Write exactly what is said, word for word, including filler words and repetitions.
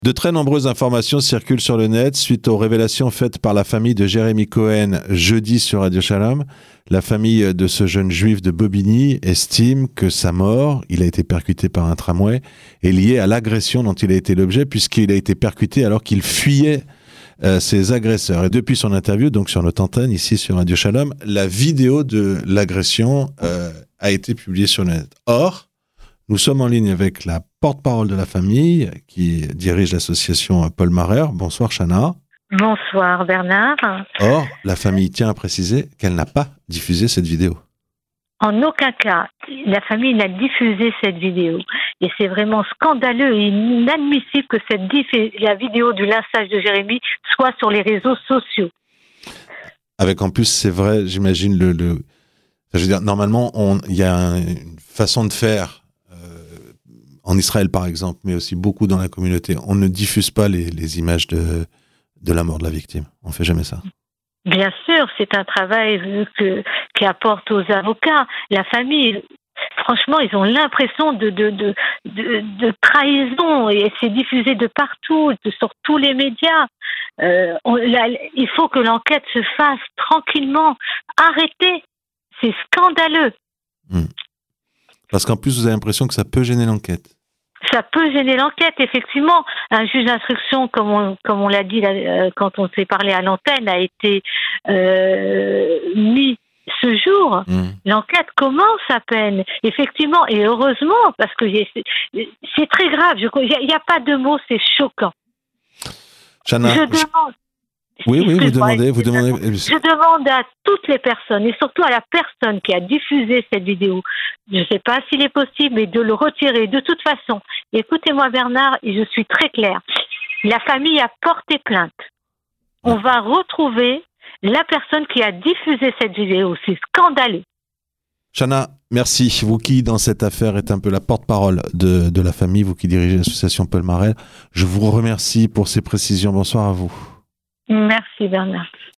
De très nombreuses informations circulent sur le net suite aux révélations faites par la famille de Jérémy Cohen jeudi sur Radio Shalom. La famille de ce jeune juif de Bobigny estime que sa mort, il a été percuté par un tramway, est liée à l'agression dont il a été l'objet puisqu'il a été percuté alors qu'il fuyait euh, ses agresseurs. Et depuis son interview, donc sur notre antenne, ici sur Radio Shalom, la vidéo de l'agression euh, a été publiée sur le net. Or, nous sommes en ligne avec la porte-parole de la famille qui dirige l'association Paul Marrer. Bonsoir Chana. Bonsoir Bernard. Or, la famille tient à préciser qu'elle n'a pas diffusé cette vidéo. En aucun cas, la famille n'a diffusé cette vidéo. Et c'est vraiment scandaleux et inadmissible que cette diff- la vidéo du lynchage de Jérémy soit sur les réseaux sociaux. Avec en plus, c'est vrai, j'imagine, le... le... Enfin, je veux dire, normalement, il y a un, une façon de faire en Israël, par exemple, mais aussi beaucoup dans la communauté. On ne diffuse pas les, les images de, de la mort de la victime. On ne fait jamais ça. Bien sûr, c'est un travail que, qui apporte aux avocats. La famille, franchement, ils ont l'impression de, de, de, de, de trahison et c'est diffusé de partout, de, sur tous les médias. Euh, on, la, il faut que l'enquête se fasse tranquillement. Arrêtez, c'est scandaleux. Mmh. Parce qu'en plus, vous avez l'impression que ça peut gêner l'enquête. Ça peut gêner l'enquête, effectivement. Un juge d'instruction, comme on, comme on l'a dit là, quand on s'est parlé à l'antenne, a été euh, mis ce jour. Mmh. L'enquête commence à peine, effectivement, et heureusement, parce que c'est, c'est très grave. Il n'y a, a pas de mots, c'est choquant. Chana, je demande... Oui, oui, vous demandez, vous demandez. Je demande à toutes les personnes, et surtout à la personne qui a diffusé cette vidéo, je ne sais pas s'il est possible, mais de le retirer. De toute façon, écoutez-moi Bernard, et je suis très claire, la famille a porté plainte. On va retrouver la personne qui a diffusé cette vidéo. C'est scandaleux. Chana, merci. Vous qui, dans cette affaire, êtes un peu la porte-parole de, de la famille, vous qui dirigez l'association Paul Marrer, je vous remercie pour ces précisions. Bonsoir à vous. Merci Bernard.